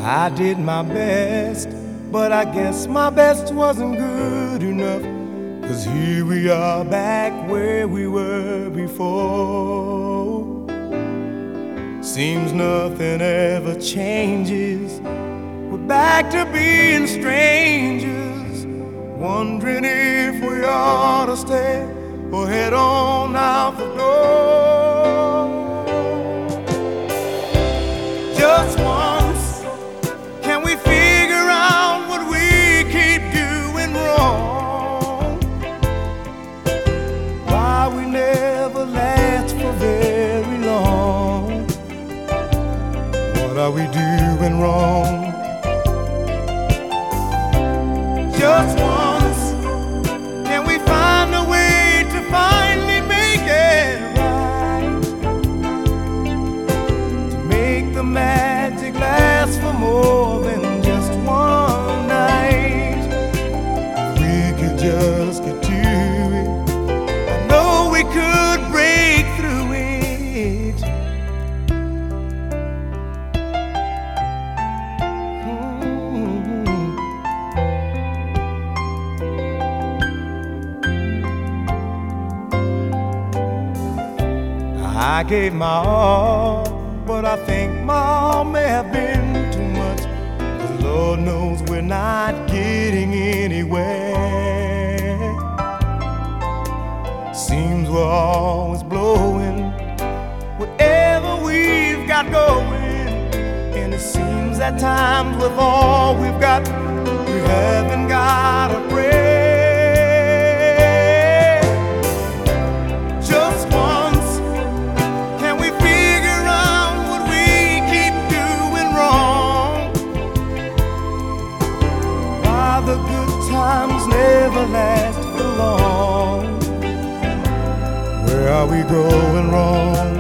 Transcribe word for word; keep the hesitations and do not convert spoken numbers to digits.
I did my best, but I guess my best wasn't good enough. 'Cause here we are back where we were before. Seems nothing ever changes. We're back to being strangers, wondering if we ought to stay or head on out the door. Just once, can we figure out what we keep doing wrong? Why we never last for very long? What are we doing wrong? Just once, can we find a way to finally make it right? To make the magic last for more than just one night. If we could just get to it, I know we could break through it. I gave my all, but I think my all may have been too much. 'Cause Lord knows we're not getting anywhere. Seems we're always blowing whatever we've got going. And it seems at times with all we've got, we haven't got a prayer. The good times never last for long. Where are we going wrong?